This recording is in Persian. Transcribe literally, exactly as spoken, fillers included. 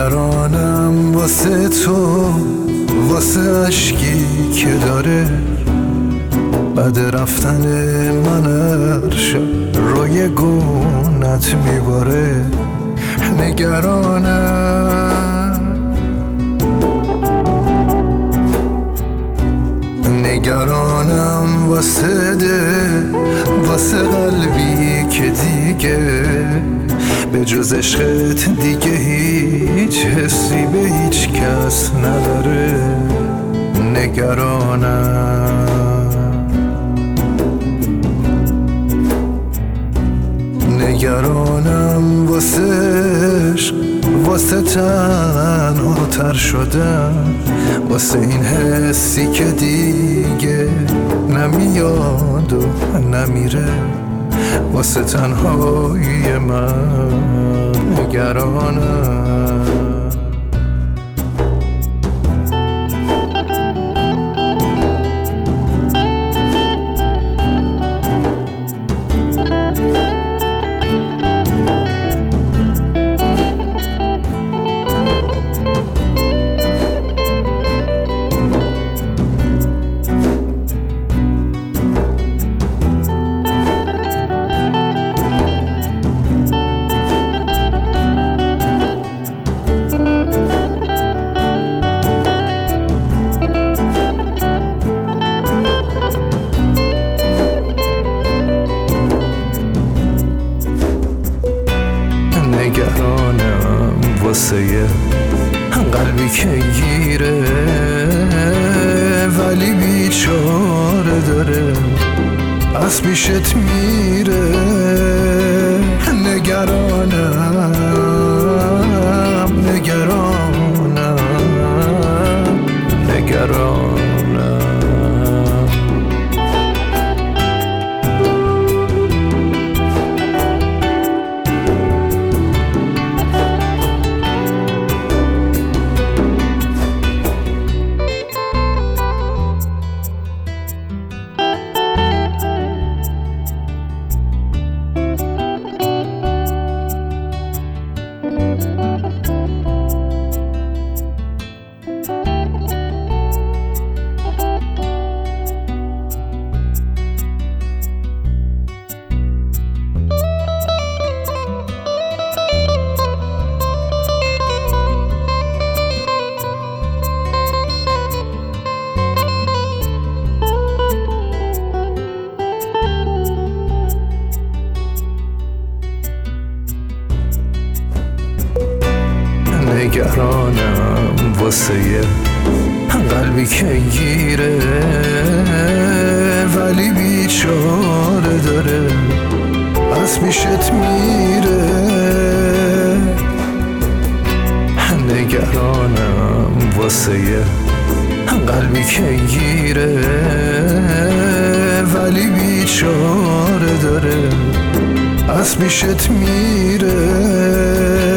نگرانم واسه تو، واسه عشقی که داره بعد رفتن من هر شب روی گونت میباره. نگرانم نگرانم واسه ده، واسه قلبی که دیگه به جز عشقت دیگه هیچ حسی به هیچ کس نداره. نگرانم نگرانم واسه عشق، واسه تنها تر شدم، واسه این حسی که دیگه نمیاد و نمیره، واسه تنهایی من نگرانم. نگرانم واسه یه قلبی که گیره ولی بیچاره داره از پیشت میره. نگرانم نگرانم نگرانم نگرانم واسه یه قلبی که گیره ولی بیچاره داره از پیشت میره. نگرانم واسه یه قلبی که گیره ولی بیچاره داره از پیشت میره.